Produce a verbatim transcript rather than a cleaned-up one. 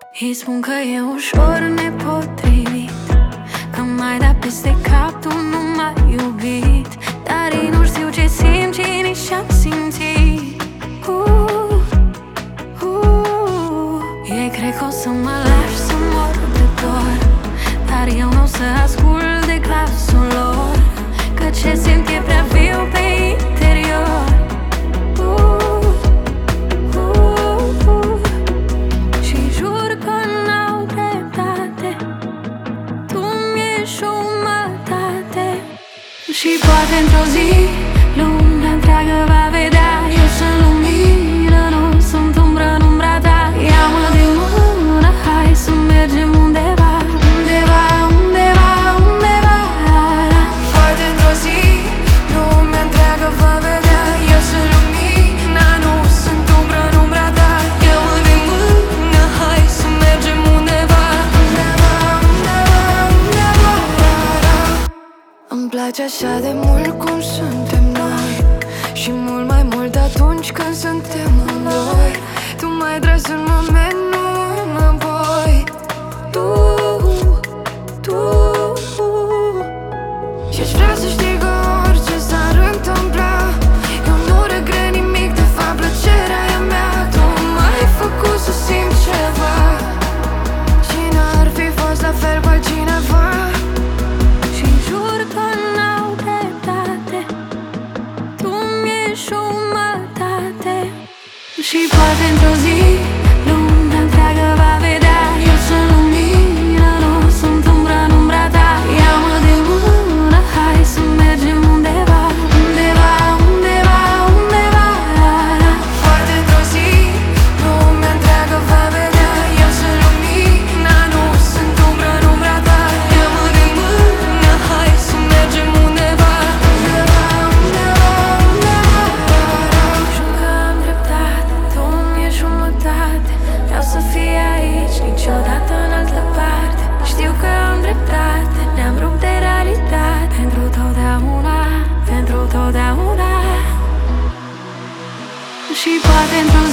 Îi spun că e ușor nepotrivit, că mai dat peste cap, tu nu m-ai iubit. Dar ei nu știu ce simt, ce nici și-am simțit. uh, uh, Ei cred că o să mă lași să mor de dor, dar eu nu o să ascult de glasul lor, că ce simt e prea viu pe interior. uh, uh, uh. Și jur că n-au dreptate, tu mi-ești jumătate. Și poate într-o zi lumea întreagă va vedea, eu sunt lumină, nu sunt umbră în umbra ta. Ia-mă de mână, hai să mergem undeva, undeva, undeva, undeva. Poate într-o zi lumea întreagă va vedea, eu sunt lumina, nu sunt umbră în umbra ta. Ia-mă de mână, hai să mergem undeva, undeva, undeva, undeva. Îmi place așa de mult cum suntem noi, și mult mai mult atunci când suntem amândoi. Tu mai dragi în moment, nu înapoi. Tu, tu. Și-aș vrea să știi că orice s-ar întâmpla, eu nu regret nimic, de fapt plăcerea e a mea. Tu m-ai făcut să simt ceva, și n-ar fi fost la fel cu altcineva. Și jur că n-au dreptate, tu mi-ești jumătate. Și poate într-o zi lumea întreagă va vedea, eu sunt lumină, nu sunt umbră în umbra ta. Ia-mă de mână, hai să mergem undeva, undeva, undeva, undeva. Poate într-o zi lumea întreagă va vedea, eu sunt lumina, nu sunt umbră în umbra ta. Ia-mă de mână, hai să mergem undeva, undeva, undeva, undeva. Jur că am dreptate, tu mi-ești jumătate. Vreau să fii aici, niciodată în altă parte. Știu că am dreptate, ne-am rupt de realitate. Pentru totdeauna, pentru totdeauna. Și poate într-o